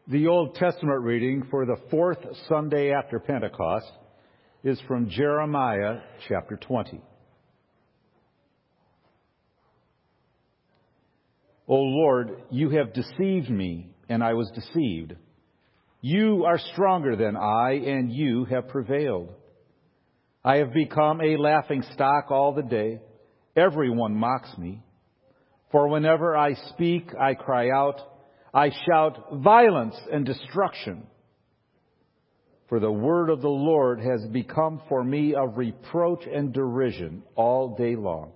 The Old Testament reading for the fourth Sunday after Pentecost is from Jeremiah chapter 20. O Lord, you have deceived me, and I was deceived. You are stronger than I, and you have prevailed. I have become a laughing stock all the day. Everyone mocks me. For whenever I speak, I cry out. I shout violence and destruction. For the word of the Lord has become for me a reproach and derision all day long.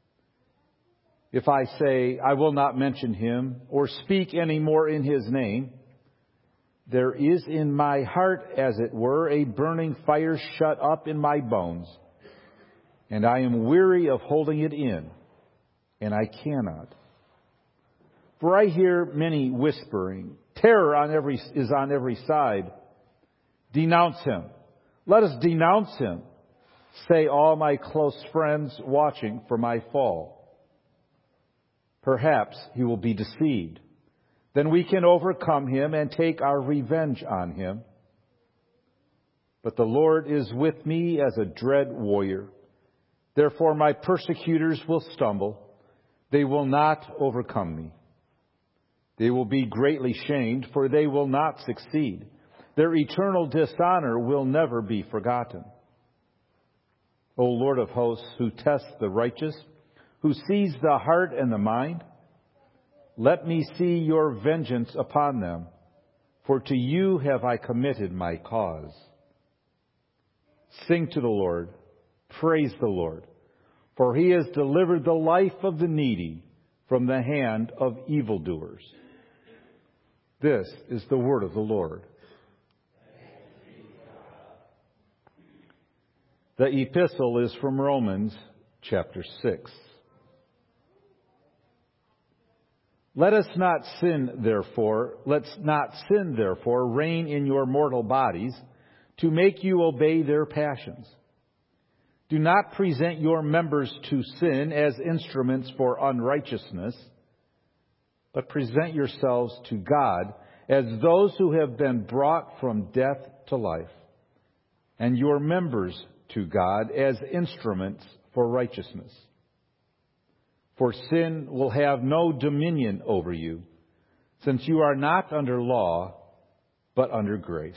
If I say, I will not mention him, or speak any more in his name, there is in my heart, as it were, a burning fire shut up in my bones, and I am weary of holding it in, and I cannot. For I hear many whispering, terror is on every side. Denounce him. Let us denounce him, say all my close friends watching for my fall. Perhaps he will be deceived. Then we can overcome him and take our revenge on him. But the Lord is with me as a dread warrior. Therefore my persecutors will stumble. They will not overcome me. They will be greatly shamed, for they will not succeed. Their eternal dishonor will never be forgotten. O Lord of hosts, who tests the righteous, who sees the heart and the mind, let me see your vengeance upon them, for to you have I committed my cause. Sing to the Lord, praise the Lord, for he has delivered the life of the needy from the hand of evildoers. This is the word of the Lord. The epistle is from Romans chapter 6. Let's not sin, therefore, reign in your mortal bodies to make you obey their passions. Do not present your members to sin as instruments for unrighteousness, but present yourselves to God as those who have been brought from death to life, and your members to God as instruments for righteousness. For sin will have no dominion over you, since you are not under law, but under grace.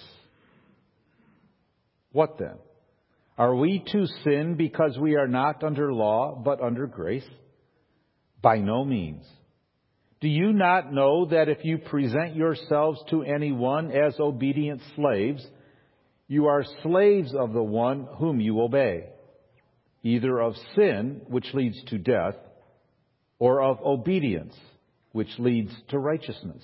What then? Are we to sin because we are not under law, but under grace? By no means. Do you not know that if you present yourselves to anyone as obedient slaves, you are slaves of the one whom you obey, either of sin, which leads to death, or of obedience, which leads to righteousness?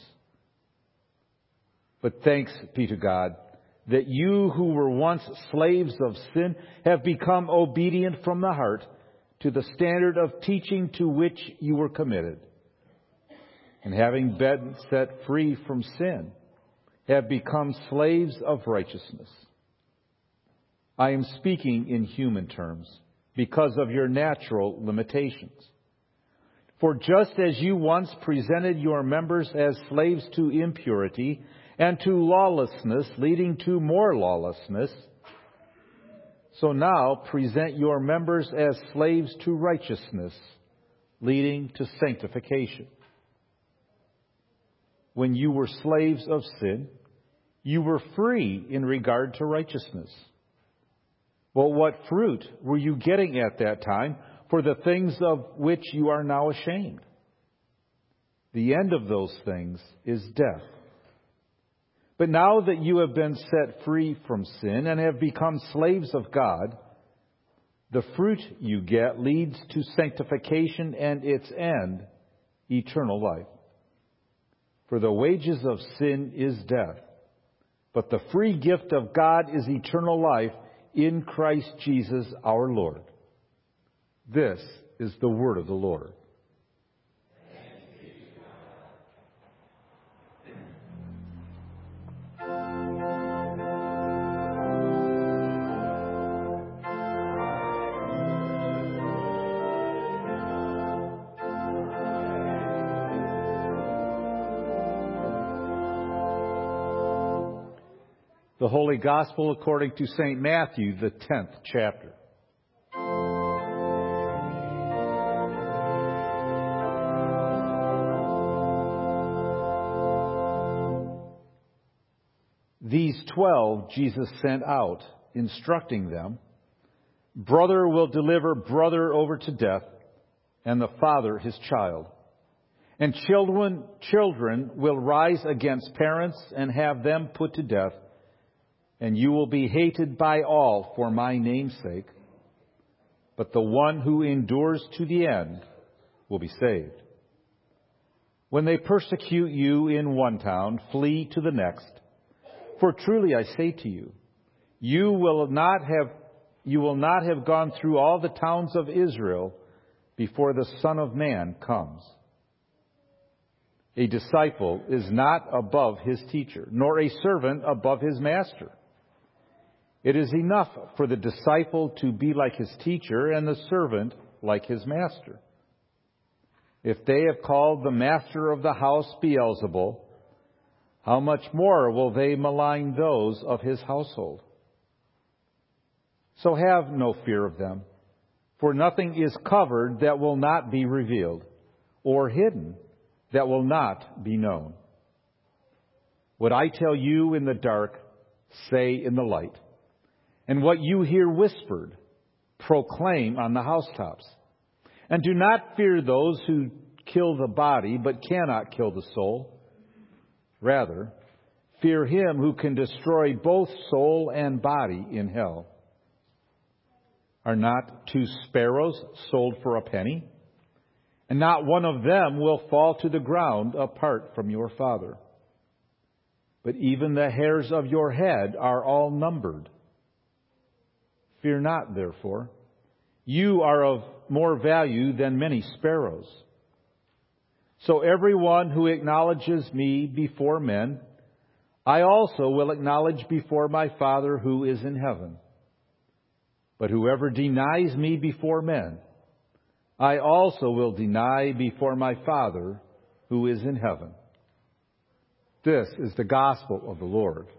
But thanks be to God that you who were once slaves of sin have become obedient from the heart to the standard of teaching to which you were committed. And having been set free from sin, have become slaves of righteousness. I am speaking in human terms because of your natural limitations. For just as you once presented your members as slaves to impurity and to lawlessness, leading to more lawlessness, so now present your members as slaves to righteousness, leading to sanctification. When you were slaves of sin, you were free in regard to righteousness. Well, what fruit were you getting at that time for the things of which you are now ashamed? The end of those things is death. But now that you have been set free from sin and have become slaves of God, the fruit you get leads to sanctification and its end, eternal life. For the wages of sin is death, but the free gift of God is eternal life in Christ Jesus our Lord. This is the word of the Lord. The Holy Gospel according to St. Matthew, the 10th chapter. These 12 Jesus sent out, instructing them, "Brother will deliver brother over to death, and the father his child. And children will rise against parents and have them put to death. And you will be hated by all for my name's sake. But the one who endures to the end will be saved. When they persecute you in one town, flee to the next. For truly I say to you, you will not have gone through all the towns of Israel before the Son of Man comes. A disciple is not above his teacher, nor a servant above his master. It is enough for the disciple to be like his teacher and the servant like his master. If they have called the master of the house Beelzebul, how much more will they malign those of his household? So have no fear of them, for nothing is covered that will not be revealed, or hidden that will not be known. What I tell you in the dark, say in the light. And what you hear whispered, proclaim on the housetops. And do not fear those who kill the body, but cannot kill the soul. Rather, fear him who can destroy both soul and body in hell. Are not 2 sparrows sold for a penny? And not one of them will fall to the ground apart from your Father. But even the hairs of your head are all numbered. Fear not, therefore. You are of more value than many sparrows. So everyone who acknowledges me before men, I also will acknowledge before my Father who is in heaven. But whoever denies me before men, I also will deny before my Father who is in heaven." This is the gospel of the Lord.